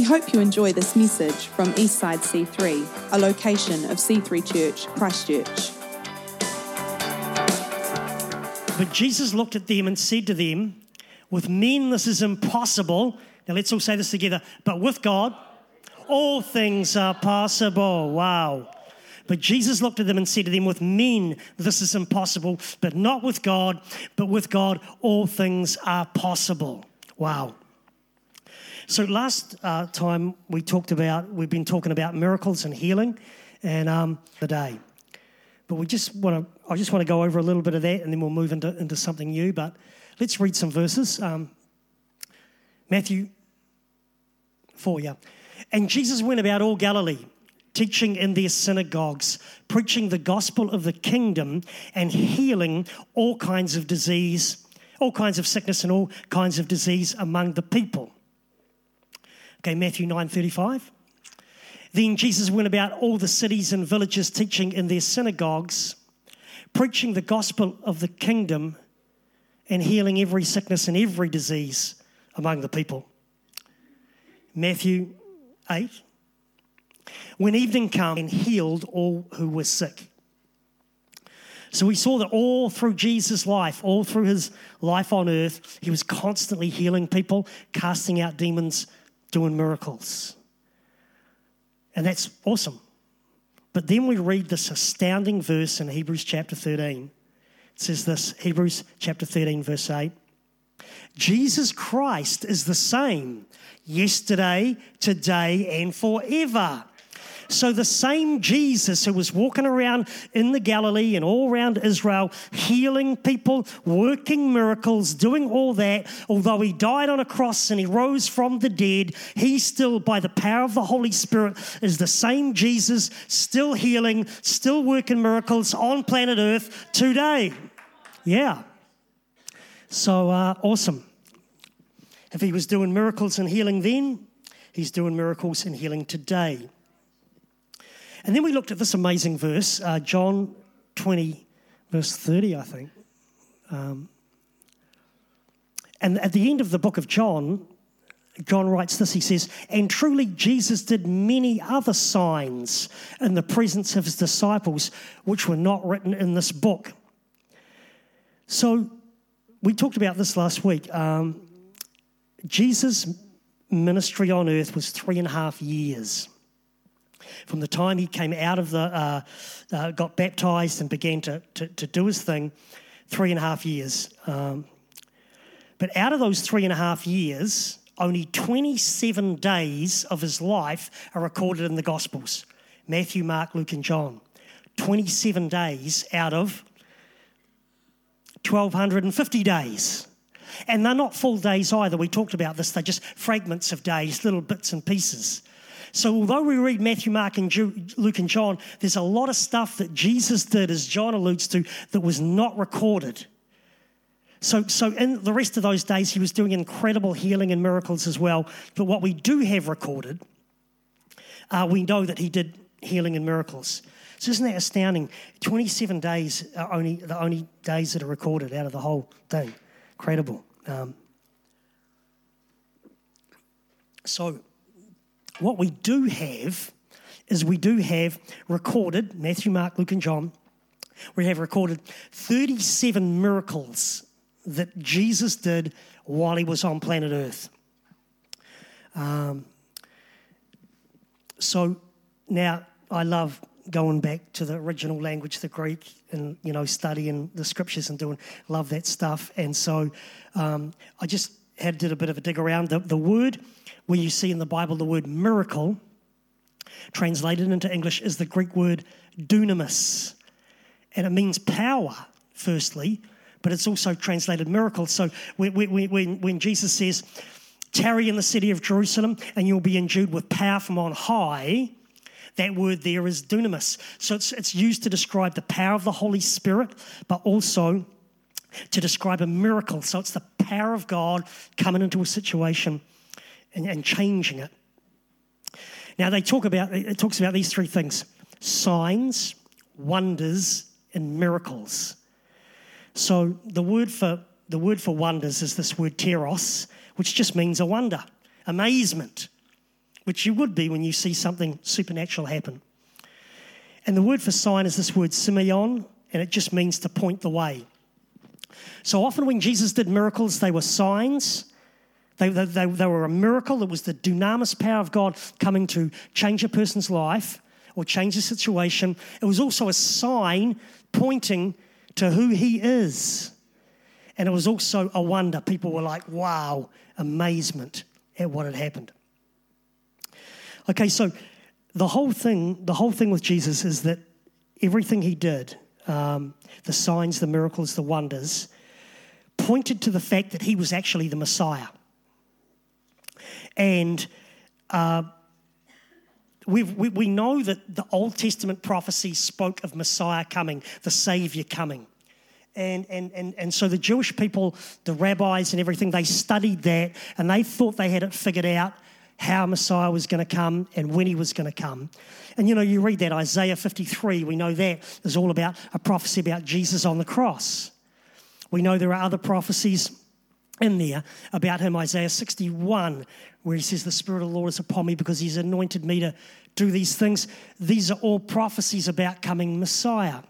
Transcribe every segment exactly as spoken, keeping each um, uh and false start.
hope you enjoy this message from Eastside C three, a location of C three Church, Christchurch. But Jesus looked at them and said to them, with men this is impossible. Now let's all say this together. But with God, all things are possible. Wow. But Jesus looked at them and said to them, with men this is impossible, but not with God. But with God, all things are possible. Wow. So last uh, time we talked about, we've been talking about miracles and healing and um, the day. But we just want to, I just want to go over a little bit of that and then we'll move into, into something new. But let's read some verses. Um, Matthew four, yeah. And Jesus went about all Galilee, teaching in their synagogues, preaching the gospel of the kingdom and healing all kinds of disease, all kinds of sickness and all kinds of disease among the people. Okay, Matthew nine thirty-five. Then Jesus went about all the cities and villages, teaching in their synagogues, preaching the gospel of the kingdom and healing every sickness and every disease among the people. Matthew eight. When evening came, and healed all who were sick. So we saw that all through Jesus' life, all through his life on earth, he was constantly healing people, casting out demons, doing miracles. And that's awesome. But then we read this astounding verse in Hebrews chapter thirteen. It says this, Hebrews chapter thirteen, verse eight. Jesus Christ is the same yesterday, today, and forever. So the same Jesus who was walking around in the Galilee and all around Israel, healing people, working miracles, doing all that, although he died on a cross and he rose from the dead, he still, by the power of the Holy Spirit, is the same Jesus, still healing, still working miracles on planet Earth today. Yeah. So uh, awesome. If he was doing miracles and healing then, he's doing miracles and healing today. And then we looked at this amazing verse, uh, John twenty, verse thirty, I think. Um, and at the end of the book of John, John writes this, he says, and truly Jesus did many other signs in the presence of his disciples, which were not written in this book. So we talked about this last week. Um, Jesus' ministry on earth was three and a half years. From the time he came out of the, uh, uh, got baptized and began to, to, to do his thing, three and a half years. Um, but out of those three and a half years, only twenty-seven days of his life are recorded in the Gospels. Matthew, Mark, Luke, and John. twenty-seven days out of one thousand two hundred fifty days. And they're not full days either. We talked about this. They're just fragments of days, little bits and pieces. So although we read Matthew, Mark, and Ju- Luke, and John, there's a lot of stuff that Jesus did, as John alludes to, that was not recorded. So, so in the rest of those days, he was doing incredible healing and miracles as well. But what we do have recorded, uh, we know that he did healing and miracles. So isn't that astounding? twenty-seven days are only the only days that are recorded out of the whole thing. Incredible. Um, so what we do have is we do have recorded, Matthew, Mark, Luke, and John, we have recorded thirty-seven miracles that Jesus did while he was on planet Earth. Um, so now I love going back to the original language, the Greek, and, you know, studying the scriptures and doing, love that stuff. And so um, I just had did a bit of a dig around. The, the word, where you see in the Bible the word miracle, translated into English, is the Greek word dunamis. And it means power, firstly, but it's also translated miracle. So when, when, when Jesus says, tarry in the city of Jerusalem and you'll be endued with power from on high, that word there is dunamis. So it's, it's used to describe the power of the Holy Spirit, but also to describe a miracle. So it's the power of God coming into a situation and, and changing it. Now they talk about, it talks about these three things: signs, wonders, and miracles. So the word for the word for wonders is this word teros, which just means a wonder, amazement. which you would be when you see something supernatural happen. And the word for sign is this word semeion, and it just means to point the way. So often when Jesus did miracles, they were signs. They, they, they, they were a miracle. It was the dunamis power of God coming to change a person's life or change a situation. It was also a sign pointing to who he is. And it was also a wonder. People were like, wow, amazement at what had happened. Okay, so the whole thing, the whole thing with Jesus is that everything he did, um, the signs, the miracles, the wonders, pointed to the fact that he was actually the Messiah. And uh, we've, we we know that the Old Testament prophecy spoke of Messiah coming, the Savior coming. And, and, and, and so the Jewish people, the rabbis and everything, they studied that and they thought they had it figured out how Messiah was going to come and when he was going to come. And, you know, you read that, Isaiah fifty-three, we know that is all about a prophecy about Jesus on the cross. We know there are other prophecies in there about him, Isaiah sixty-one, where he says, the Spirit of the Lord is upon me because he's anointed me to do these things. These are all prophecies about coming Messiah.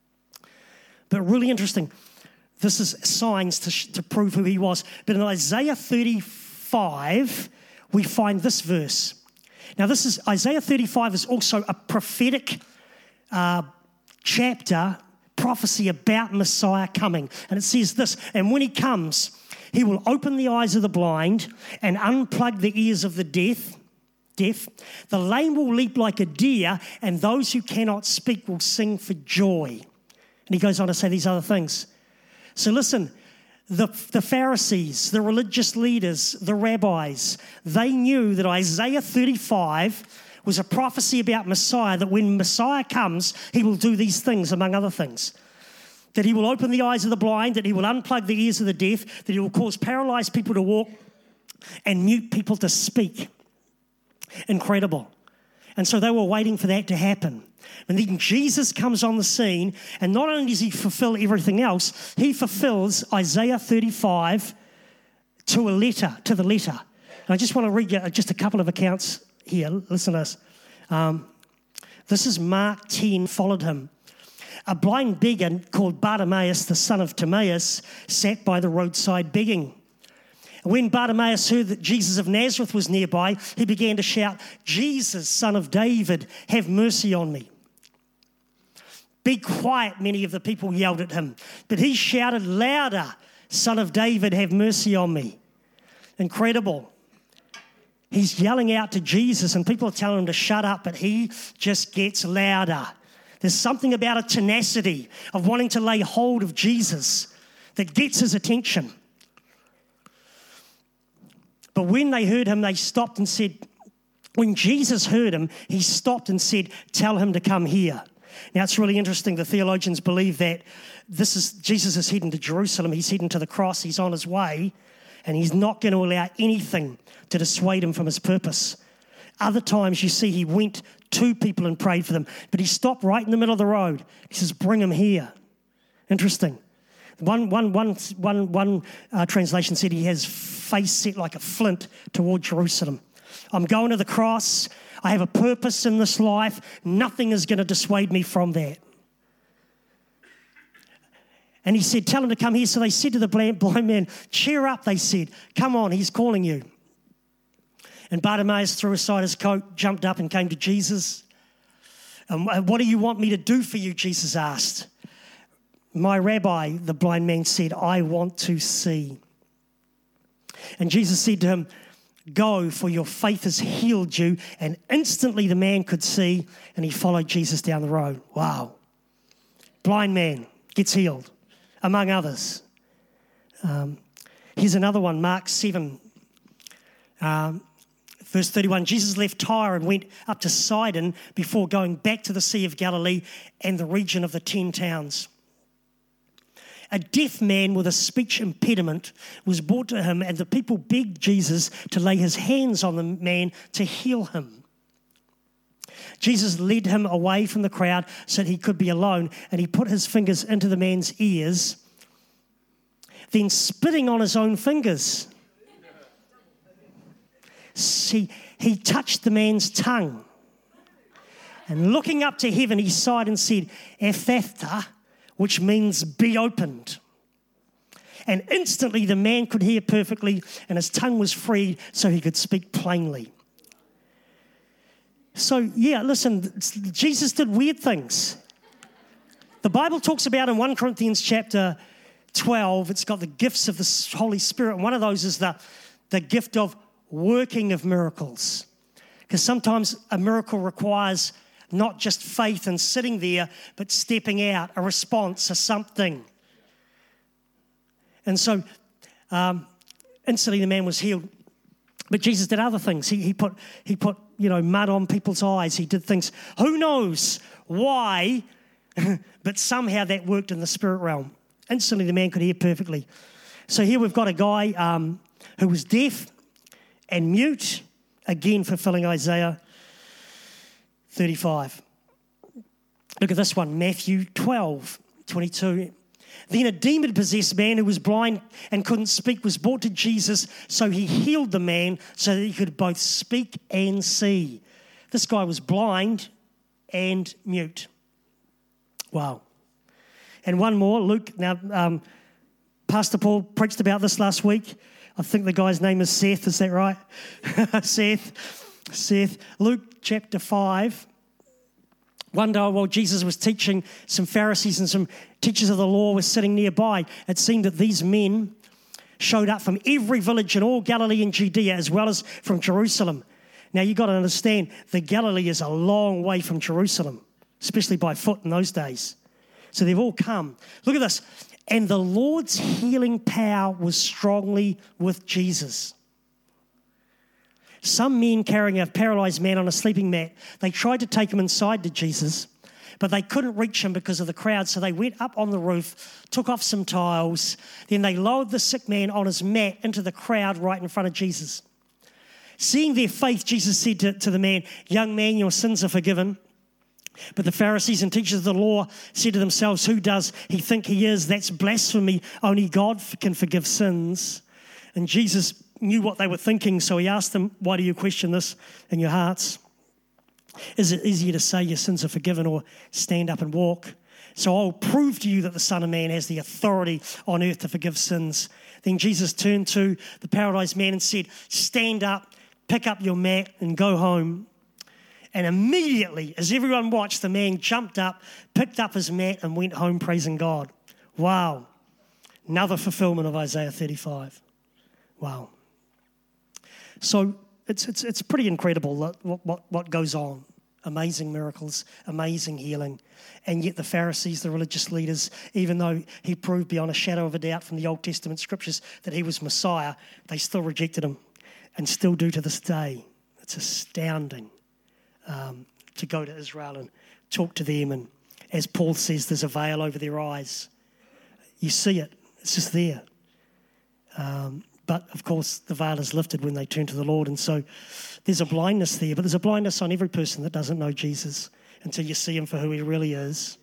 But really interesting, this is signs to, to prove who he was. But in Isaiah thirty-five, we find this verse. Now this is, Isaiah thirty-five is also a prophetic uh, chapter, prophecy about Messiah coming. And it says this, and when he comes, he will open the eyes of the blind and unplug the ears of the deaf. Deaf. The lame will leap like a deer, and those who cannot speak will sing for joy. And he goes on to say these other things. So listen, the, the Pharisees, the religious leaders, the rabbis, they knew that Isaiah thirty-five was a prophecy about Messiah, that when Messiah comes, he will do these things, among other things. That he will open the eyes of the blind, that he will unplug the ears of the deaf, that he will cause paralyzed people to walk and mute people to speak. Incredible. And so they were waiting for that to happen. And then Jesus comes on the scene, and not only does he fulfill everything else, he fulfills Isaiah thirty-five to a letter, to the letter. And I just want to read you just a couple of accounts here. Listen to this. Um, this is Mark ten, followed him. A blind beggar called Bartimaeus, the son of Timaeus, sat by the roadside begging. When Bartimaeus heard that Jesus of Nazareth was nearby, he began to shout, Jesus, son of David, have mercy on me. Be quiet, many of the people yelled at him. But he shouted louder, Son of David, have mercy on me. Incredible. He's yelling out to Jesus and people are telling him to shut up, but he just gets louder. There's something about a tenacity of wanting to lay hold of Jesus that gets his attention. But when they heard him, they stopped and said, when Jesus heard him, he stopped and said, tell him to come here. Now, it's really interesting. The theologians believe that this is Jesus is heading to Jerusalem. He's heading to the cross. He's on his way, and he's not going to allow anything to dissuade him from his purpose. Other times you see he went to people and prayed for them, but he stopped right in the middle of the road. He says, bring him here. Interesting. One, one, one, one, one uh, translation said he has face set like a flint toward Jerusalem. I'm going to the cross. I have a purpose in this life. Nothing is going to dissuade me from that. And he said, tell him to come here. So they said to the blind man, cheer up, they said. Come on, he's calling you. And Bartimaeus threw aside his coat, jumped up and came to Jesus. And what do you want me to do for you, Jesus asked. My rabbi, the blind man said, I want to see. And Jesus said to him, go, for your faith has healed you. And instantly the man could see, and he followed Jesus down the road. Wow. Blind man gets healed, among others. Um, here's another one, Mark seven, um, verse thirty-one. Jesus left Tyre and went up to Sidon before going back to the Sea of Galilee and the region of the ten towns. A deaf man with a speech impediment was brought to him, and the people begged Jesus to lay his hands on the man to heal him. Jesus led him away from the crowd so that he could be alone, and he put his fingers into the man's ears, then spitting on his own fingers, he, he touched the man's tongue. And looking up to heaven, he sighed and said, Ephphatha, which means be opened. And instantly the man could hear perfectly, and his tongue was freed so he could speak plainly. So, yeah, listen, Jesus did weird things. The Bible talks about in First Corinthians chapter twelve, it's got the gifts of the Holy Spirit, and one of those is the, the gift of working of miracles. Because sometimes a miracle requires not just faith and sitting there, but stepping out, a response, a something. And so um, instantly the man was healed. But Jesus did other things. He, he put, he put, you know, mud on people's eyes. He did things. Who knows why, but somehow that worked in the spirit realm. Instantly the man could hear perfectly. So here we've got a guy um, who was deaf and mute, again fulfilling Isaiah thirty-five. Look at this one, Matthew twelve, twenty-two. Then a demon-possessed man who was blind and couldn't speak was brought to Jesus, so he healed the man so that he could both speak and see. This guy was blind and mute. Wow. And one more, Luke. Now, um, Pastor Paul preached about this last week. I think the guy's name is Seth, is that right? Seth. Seth. Luke chapter five. One day while Jesus was teaching, some Pharisees and some teachers of the law were sitting nearby. It seemed that these men showed up from every village in all Galilee and Judea, as well as from Jerusalem. Now, you've got to understand, the Galilee is a long way from Jerusalem, especially by foot in those days. So they've all come. Look at this. And the Lord's healing power was strongly with Jesus. Some men carrying a paralyzed man on a sleeping mat, they tried to take him inside to Jesus, but they couldn't reach him because of the crowd. So they went up on the roof, took off some tiles, then they lowered the sick man on his mat into the crowd right in front of Jesus. Seeing their faith, Jesus said to, to the man, "Young man, your sins are forgiven." But the Pharisees and teachers of the law said to themselves, "Who does he think he is? That's blasphemy. Only God can forgive sins." And Jesus knew what they were thinking, so he asked them, "Why do you question this in your hearts? Is it easier to say your sins are forgiven or stand up and walk? So I'll prove to you that the Son of Man has the authority on earth to forgive sins." Then Jesus turned to the paralyzed man and said, "Stand up, pick up your mat and go home." And immediately, as everyone watched, the man jumped up, picked up his mat and went home praising God. Wow. Another fulfillment of Isaiah thirty-five. Wow. So it's it's it's pretty incredible what, what, what goes on. Amazing miracles, amazing healing. And yet the Pharisees, the religious leaders, even though he proved beyond a shadow of a doubt from the Old Testament scriptures that he was Messiah, they still rejected him and still do to this day. It's astounding um, to go to Israel and talk to them. And as Paul says, there's a veil over their eyes. You see it. It's just there. Um, But, of course, the veil is lifted when they turn to the Lord. And so there's a blindness there. But there's a blindness on every person that doesn't know Jesus until you see him for who he really is.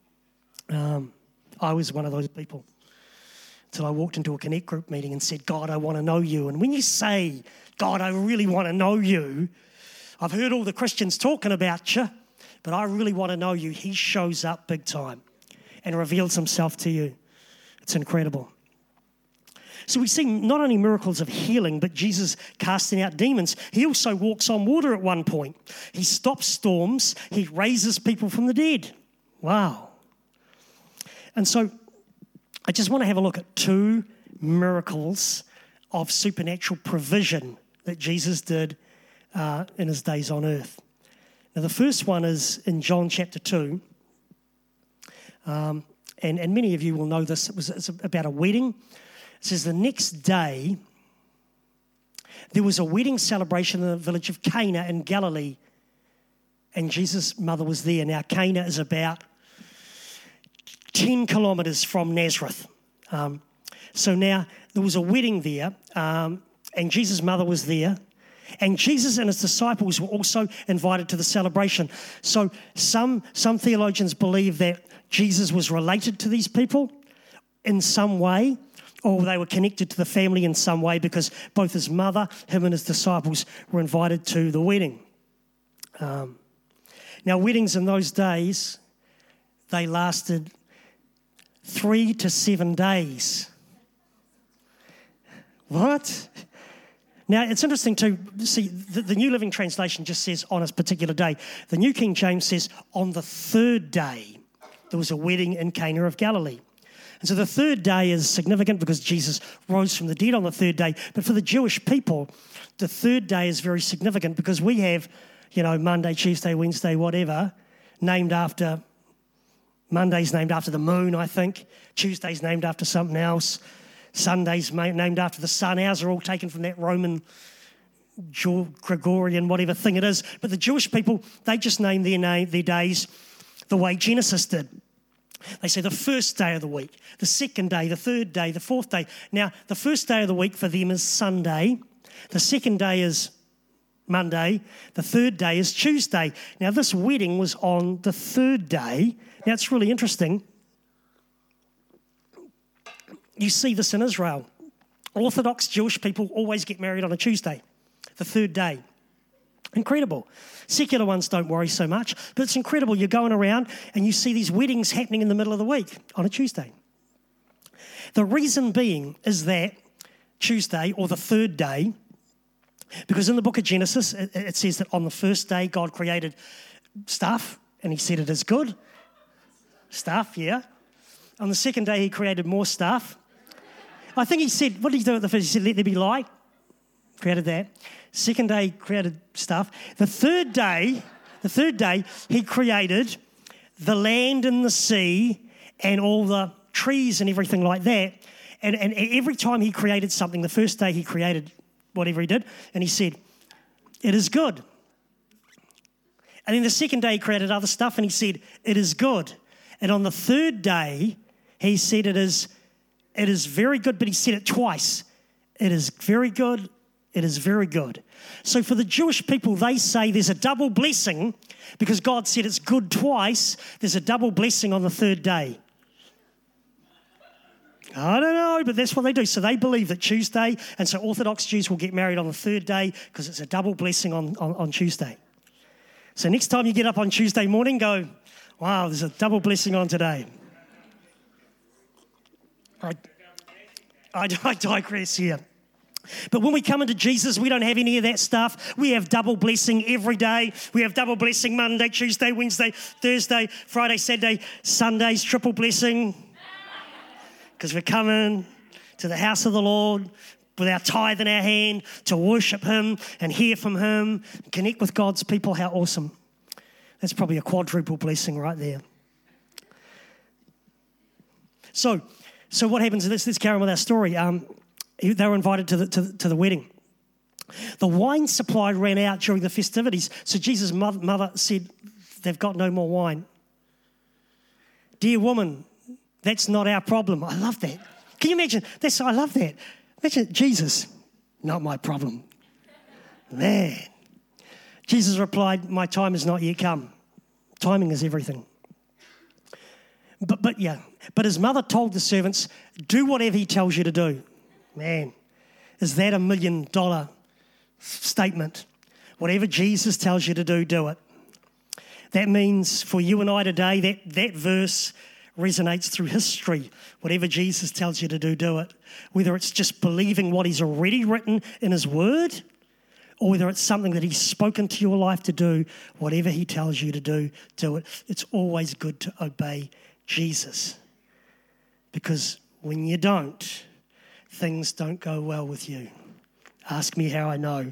Um, I was one of those people until I walked into a Connect group meeting and said, "God, I want to know you." And when you say, "God, I really want to know you," I've heard all the Christians talking about you, but I really want to know you. He shows up big time and reveals himself to you. It's incredible. So we see not only miracles of healing, but Jesus casting out demons. He also walks on water at one point. He stops storms. He raises people from the dead. Wow. And so I just want to have a look at two miracles of supernatural provision that Jesus did uh, in his days on earth. Now, the first one is in John chapter two. Um, and, and many of you will know this. It was it's about a wedding. It says the next day, there was a wedding celebration in the village of Cana in Galilee, and Jesus' mother was there. Now, Cana is about ten kilometres from Nazareth. Um, so now, there was a wedding there, um, and Jesus' mother was there, and Jesus and his disciples were also invited to the celebration. So some, some theologians believe that Jesus was related to these people in some way, or they were connected to the family in some way because both his mother, him and his disciples were invited to the wedding. Um, now, weddings in those days, they lasted three to seven days. What? Now, it's interesting to see, the, the New Living Translation just says on a particular day. The New King James says on the third day, there was a wedding in Cana of Galilee. And so the third day is significant because Jesus rose from the dead on the third day. But for the Jewish people, the third day is very significant because we have, you know, Monday, Tuesday, Wednesday, whatever, named after, Monday's named after the moon, I think. Tuesday's named after something else. Sunday's named after the sun. Ours are all taken from that Roman, Gregorian, whatever thing it is. But the Jewish people, they just name their name, their days the way Genesis did. They say the first day of the week, the second day, the third day, the fourth day. Now, the first day of the week for them is Sunday. The second day is Monday. The third day is Tuesday. Now, this wedding was on the third day. Now, it's really interesting. You see this in Israel. Orthodox Jewish people always get married on a Tuesday, the third day. Incredible. Secular ones don't worry so much, but it's incredible. You're going around and you see these weddings happening in the middle of the week on a Tuesday. The reason being is that Tuesday, or the third day, because in the book of Genesis, it, it says that on the first day God created stuff and he said it is good. Stuff, yeah. On the second day he created more stuff. I think he said, what did he do at the first? He said, let there be light. Created that. Second day, he created stuff. The third day, the third day, he created the land and the sea and all the trees and everything like that. And, and every time he created something, the first day he created whatever he did, and he said, it is good. And then the second day he created other stuff, and he said, it is good. And on the third day, he said it is, it is very good, but he said it twice. It is very good. It is very good. So for the Jewish people, they say there's a double blessing because God said it's good twice. There's a double blessing on the third day. I don't know, but that's what they do. So they believe that Tuesday, and so Orthodox Jews will get married on the third day because it's a double blessing on, on, on Tuesday. So next time you get up on Tuesday morning, go, wow, there's a double blessing on today. I, I, I digress here. But when we come into Jesus, we don't have any of that stuff. We have double blessing every day. We have double blessing Monday, Tuesday, Wednesday, Thursday, Friday, Saturday, Sundays, triple blessing. Because we're coming to the house of the Lord with our tithe in our hand to worship him and hear from him, connect with God's people. How awesome. That's probably a quadruple blessing right there. So, so what happens? Let's, let's carry on with our story. Um, They were invited to the, to, to the wedding. The wine supply ran out during the festivities, so Jesus' mother, mother said, they've got no more wine. Dear woman, that's not our problem. I love that. Can you imagine? That's, I love that. Imagine Jesus, not my problem. Man. Jesus replied, my time has not yet come. Timing is everything. But, but yeah, but his mother told the servants, do whatever he tells you to do. Man, is that a million dollar statement? Whatever Jesus tells you to do, do it. That means for you and I today, that, that verse resonates through history. Whatever Jesus tells you to do, do it. Whether it's just believing what he's already written in his word, or whether it's something that he's spoken to your life to do, whatever he tells you to do, do it. It's always good to obey Jesus. Because when you don't, things don't go well with you. Ask me how I know.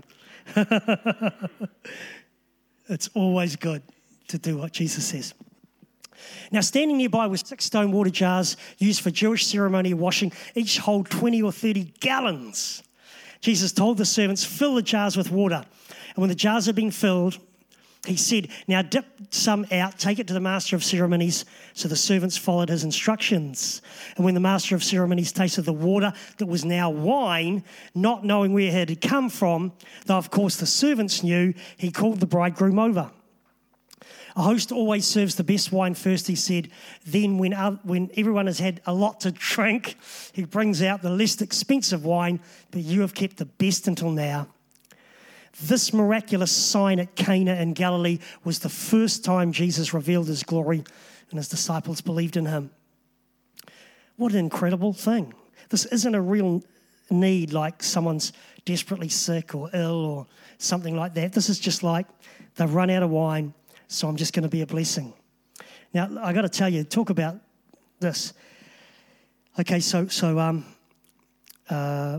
It's always good to do what Jesus says. Now, standing nearby were six stone water jars used for Jewish ceremonial washing. Each hold twenty or thirty gallons. Jesus told the servants, fill the jars with water. And when the jars had been filled, he said, now dip some out, take it to the master of ceremonies. So the servants followed his instructions. And when the master of ceremonies tasted the water that was now wine, not knowing where it had come from, though of course the servants knew, he called the bridegroom over. A host always serves the best wine first, he said. Then when, uh, when everyone has had a lot to drink, he brings out the less expensive wine, but you have kept the best until now. This miraculous sign at Cana in Galilee was the first time Jesus revealed his glory, and his disciples believed in him. What an incredible thing. This isn't a real need like someone's desperately sick or ill or something like that. This is just like they've run out of wine, so I'm just going to be a blessing. Now, I got to tell you, talk about this. Okay, so so um, uh,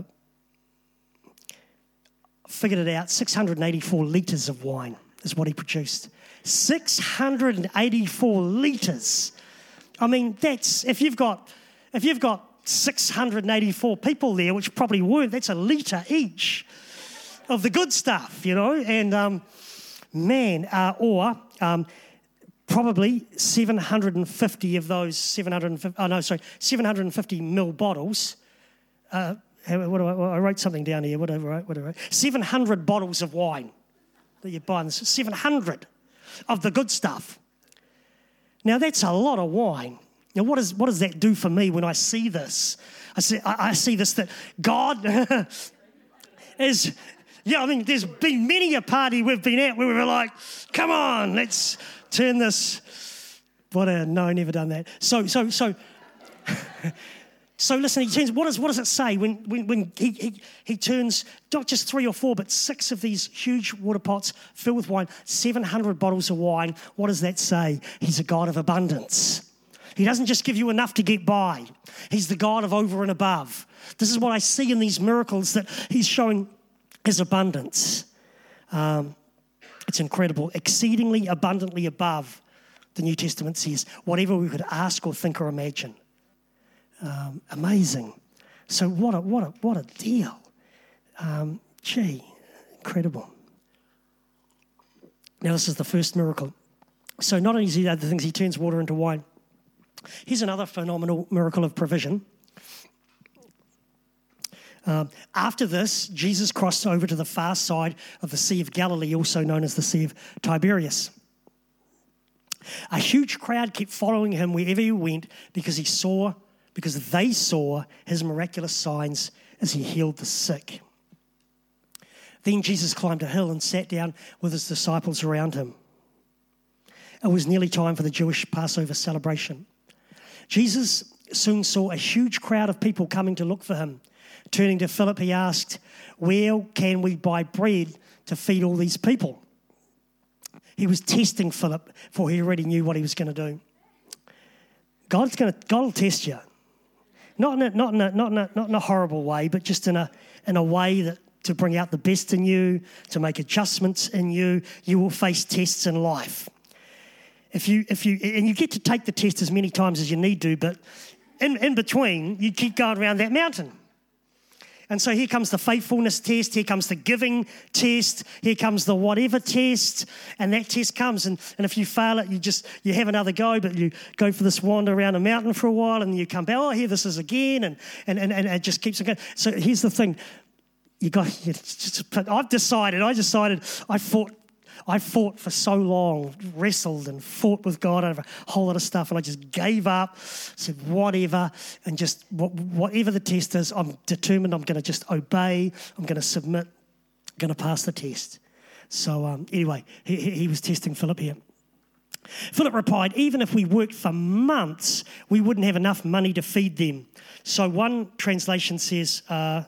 figured it out. six hundred eighty-four litres of wine is what he produced. six hundred eighty-four litres. I mean, that's if you've got if you've got six hundred eighty-four people there, which probably weren't. That's a litre each of the good stuff, you know. And um, man, uh, or um, probably seven hundred fifty of those seven hundred fifty. Oh no, sorry, seven hundred fifty mil bottles. Uh, what do I, I wrote something down here. What do I write? What do I write? seven hundred bottles of wine that you buy. seven hundred of the good stuff. Now that's a lot of wine. Now, what, is, what does that do for me when I see this? I see, I, I see this, that God is, yeah, I mean, there's been many a party we've been at where we were like, come on, let's turn this, what a, no, never done that. So, so, so, so listen, he turns, what does, what does it say when, when, when he, he, he turns not just three or four, but six of these huge water pots filled with wine, seven hundred bottles of wine? What does that say? He's a God of abundance. He doesn't just give you enough to get by. He's the God of over and above. This is what I see in these miracles, that he's showing his abundance. Um, it's incredible. Exceedingly abundantly above, the New Testament says, whatever we could ask or think or imagine. Um, amazing. So what a what a what a deal. Um, gee, incredible. Now this is the first miracle. So not only does he do other things, he turns water into wine. Here's another phenomenal miracle of provision. Um, after this, Jesus crossed over to the far side of the Sea of Galilee, also known as the Sea of Tiberias. A huge crowd kept following him wherever he went because he saw, because they saw his miraculous signs as he healed the sick. Then Jesus climbed a hill and sat down with his disciples around him. It was nearly time for the Jewish Passover celebration. Jesus soon saw a huge crowd of people coming to look for him. Turning to Philip, he asked, where can we buy bread to feed all these people? He was testing Philip, for he already knew what he was going to do. God's going to, God will test you. Not in a, not in a, not in a, not in a horrible way, but just in a, in a way that to bring out the best in you, to make adjustments in you. You will face tests in life. If you, if you, and you get to take the test as many times as you need to, but in, in between, you keep going around that mountain. And so here comes the faithfulness test, here comes the giving test, here comes the whatever test, and that test comes, and, and if you fail it, you just, you have another go, but you go for this wander around a mountain for a while, and you come back, oh, here this is again, and and, and, and it just keeps on going. So here's the thing, you got, you just, I've decided, I decided, I fought, I fought for so long, wrestled and fought with God over a whole lot of stuff, and I just gave up, said whatever, and just whatever the test is, I'm determined I'm going to just obey, I'm going to submit, I'm going to pass the test. So um, anyway, he, he was testing Philip here. Philip replied, even if we worked for months, we wouldn't have enough money to feed them. So one translation says, uh,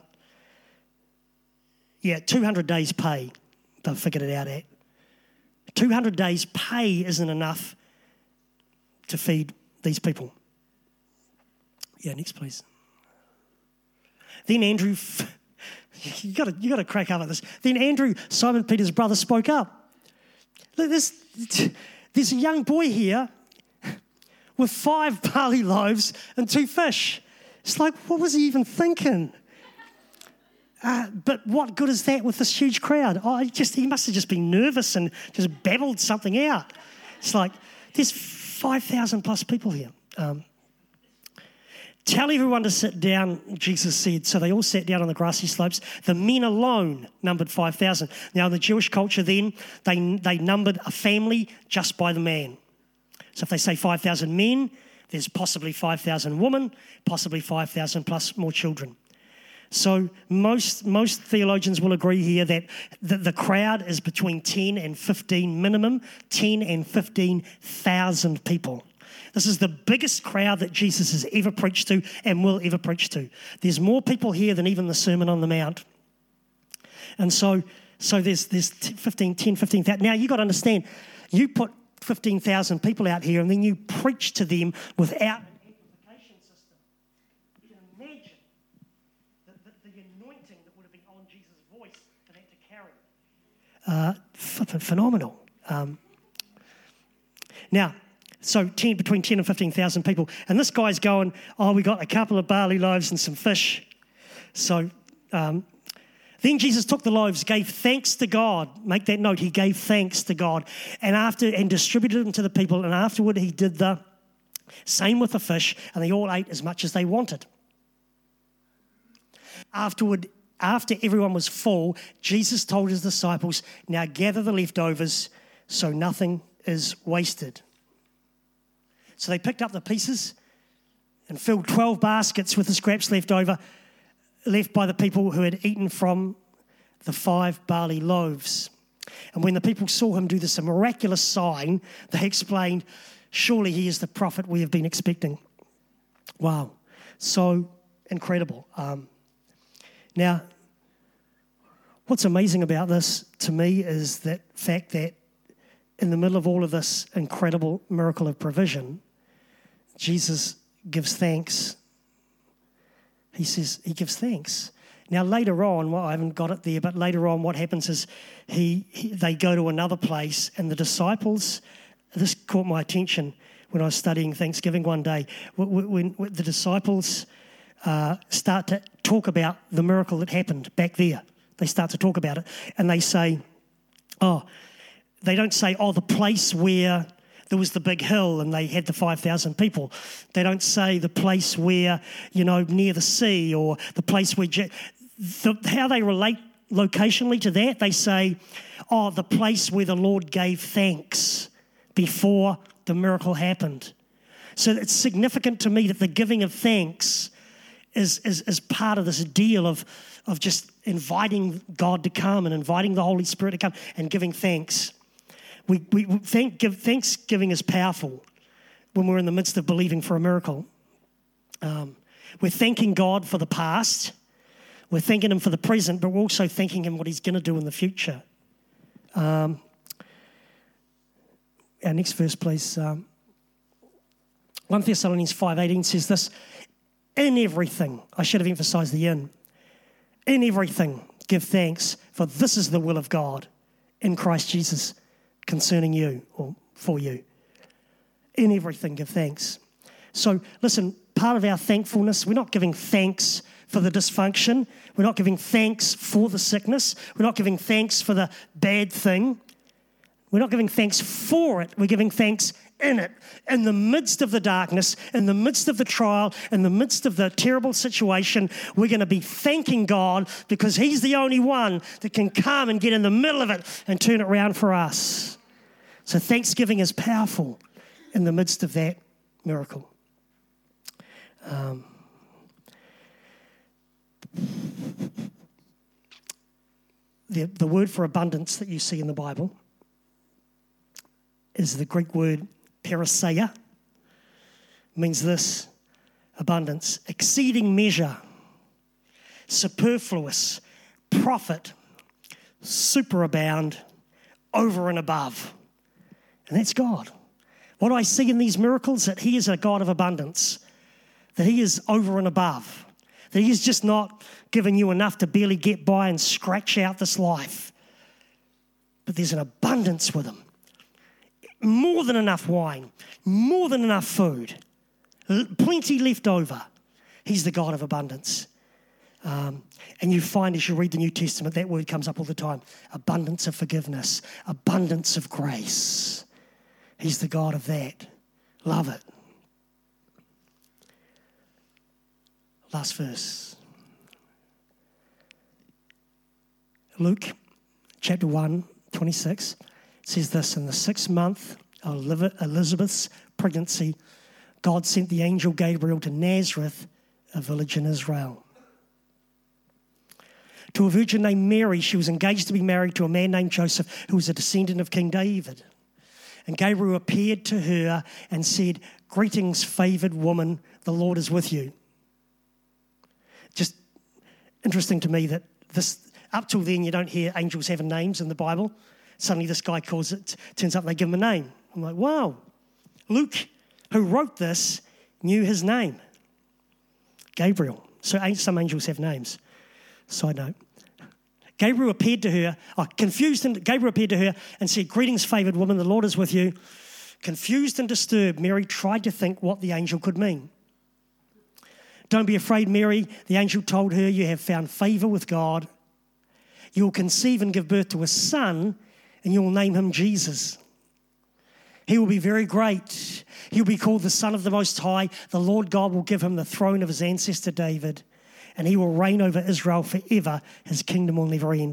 yeah, two hundred days pay, they've figured it out at. two hundred days pay isn't enough to feed these people. Yeah, next please. Then Andrew, you got to you got to crack up at this. Then Andrew, Simon Peter's brother, spoke up. Look, there's, there's a young boy here with five barley loaves and two fish. It's like, what was he even thinking? Uh, but what good is that with this huge crowd? Oh, he just he must have just been nervous and just babbled something out. It's like, there's five thousand plus people here. Um, Tell everyone to sit down, Jesus said. So they all sat down on the grassy slopes. The men alone numbered five thousand. Now, in the Jewish culture then, they, they numbered a family just by the man. So if they say five thousand men, there's possibly five thousand women, possibly five thousand plus more children. So most most theologians will agree here that the, the crowd is between ten and fifteen minimum, ten and fifteen thousand people. This is the biggest crowd that Jesus has ever preached to and will ever preach to. There's more people here than even the Sermon on the Mount. And so so there's there's fifteen, ten, fifteen thousand. Now, you got to understand, you put fifteen thousand people out here and then you preach to them without an amplification system. You can imagine the, the, the anointing that would have been on Jesus' voice and had to carry. Uh, f- phenomenal. Um, now, so ten, between ten and fifteen thousand people. And this guy's going, oh, we got a couple of barley loaves and some fish. So um, then Jesus took the loaves, gave thanks to God. Make that note, he gave thanks to God. And after and distributed them to the people. And afterward he did the same with the fish. And they all ate as much as they wanted. Afterward, after everyone was full, Jesus told his disciples, now gather the leftovers so nothing is wasted. So they picked up the pieces and filled twelve baskets with the scraps left over, left by the people who had eaten from the five barley loaves. And when the people saw him do this miraculous sign, they explained, surely he is the prophet we have been expecting. Wow, so incredible. Um, now, what's amazing about this to me is that fact that in the middle of all of this incredible miracle of provision, Jesus gives thanks. He says he gives thanks. Now later on, well, I haven't got it there, but later on what happens is he, he they go to another place and the disciples, this caught my attention when I was studying Thanksgiving one day, when, when, when the disciples uh, start to talk about the miracle that happened back there. They start to talk about it and they say, oh, they don't say, oh, the place where there was the big hill and they had the five thousand people. They don't say the place where, you know, near the sea or the place where... The, how they relate locationally to that, they say, oh, the place where the Lord gave thanks before the miracle happened. So it's significant to me that the giving of thanks is, is, is part of this deal of, of just inviting God to come and inviting the Holy Spirit to come and giving thanks. We, we thank, give, Thanksgiving is powerful when we're in the midst of believing for a miracle. Um, we're thanking God for the past. We're thanking him for the present, but we're also thanking him what he's going to do in the future. Um, our next verse, please. Um, First Thessalonians five eighteen says this, in everything, I should have emphasised the in, in everything give thanks, for this is the will of God in Christ Jesus concerning you or for you. In everything give thanks. So listen, part of our thankfulness, we're not giving thanks for the dysfunction. We're not giving thanks for the sickness. We're not giving thanks for the bad thing. We're not giving thanks for it. We're giving thanks in it. In the midst of the darkness, in the midst of the trial, in the midst of the terrible situation, we're going to be thanking God because he's the only one that can come and get in the middle of it and turn it around for us. So thanksgiving is powerful in the midst of that miracle. Um, the, the word for abundance that you see in the Bible is the Greek word paraseia. It means this, abundance, exceeding measure, superfluous, profit, superabound, over and above. And that's God. What I see in these miracles, that he is a God of abundance, that he is over and above, that he's just not giving you enough to barely get by and scratch out this life, but there's an abundance with him. More than enough wine, more than enough food, plenty left over. He's the God of abundance. Um, and you find as you read the New Testament, that word comes up all the time. Abundance of forgiveness, abundance of grace. He's the God of that. Love it. Last verse. Luke chapter one, twenty-six says this: in the sixth month of Elizabeth's pregnancy, God sent the angel Gabriel to Nazareth, a village in Israel, to a virgin named Mary. She was engaged to be married to a man named Joseph, who was a descendant of King David. And Gabriel appeared to her and said, "Greetings, favored woman, the Lord is with you." Just interesting to me that this, up till then, you don't hear angels having names in the Bible. Suddenly this guy calls it, turns up and they give him a name. I'm like, wow. Luke, who wrote this, knew his name. Gabriel. So some angels have names. Side note. Gabriel appeared to her, oh, confused and Gabriel appeared to her and said, "Greetings, favored woman, the Lord is with you." Confused and disturbed, Mary tried to think what the angel could mean. "Don't be afraid, Mary," the angel told her. "You have found favor with God. You will conceive and give birth to a son, and you will name him Jesus. He will be very great. He will be called the Son of the Most High. The Lord God will give him the throne of his ancestor David, and he will reign over Israel forever. His kingdom will never end."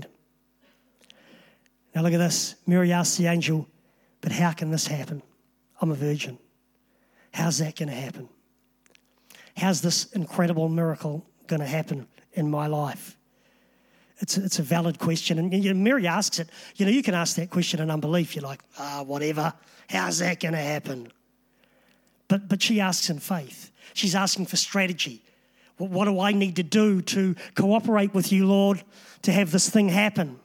Now look at this. Mary asked the angel, "But how can this happen? I'm a virgin. How's that going to happen? How's this incredible miracle going to happen in my life?" It's a, it's a valid question. And you know, Mary asks it. You know, you can ask that question in unbelief. You're like, ah, whatever. How's that going to happen? But but she asks in faith. She's asking for strategy. Well, what do I need to do to cooperate with you, Lord, to have this thing happen?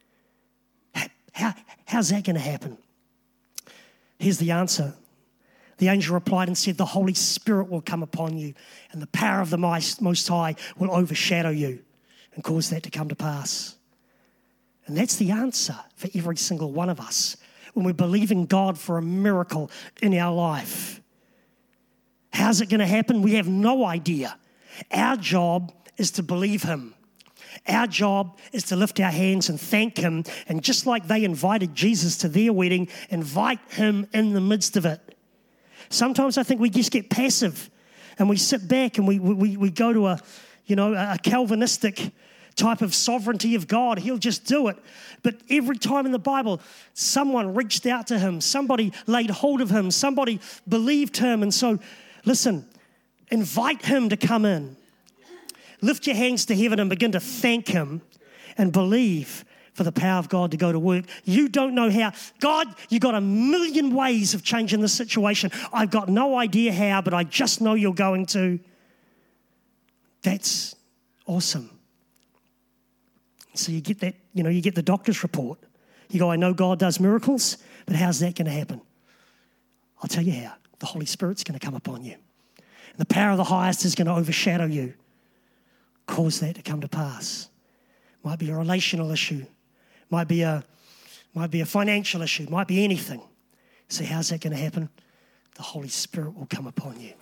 How, how's that going to happen? Here's the answer. The angel replied and said, "The Holy Spirit will come upon you, and the power of the Most High will overshadow you and cause that to come to pass." And that's the answer for every single one of us when we're believing God for a miracle in our life. How's it going to happen? We have no idea. Our job is to believe him. Our job is to lift our hands and thank him. And just like they invited Jesus to their wedding, invite him in the midst of it. Sometimes I think we just get passive and we sit back and we we, we go to a, you know, a Calvinistic type of sovereignty of God. He'll just do it. But every time in the Bible, someone reached out to him. Somebody laid hold of him. Somebody believed him. And so, listen, invite him to come in. Lift your hands to heaven and begin to thank him and believe for the power of God to go to work. You don't know how. God, you got a million ways of changing the situation. I've got no idea how, but I just know you're going to. That's awesome. So you get that, you know, you get the doctor's report. You go, "I know God does miracles, but how's that going to happen?" I'll tell you how. The Holy Spirit's going to come upon you. And the power of the highest is going to overshadow you. Cause that to come to pass. Might be a relational issue. Might be a, might be a financial issue. Might be anything. So how's that going to happen? The Holy Spirit will come upon you.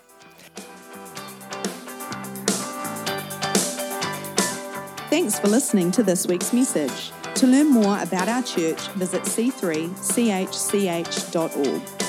Thanks for listening to this week's message. To learn more about our church, visit c three c h c h dot org.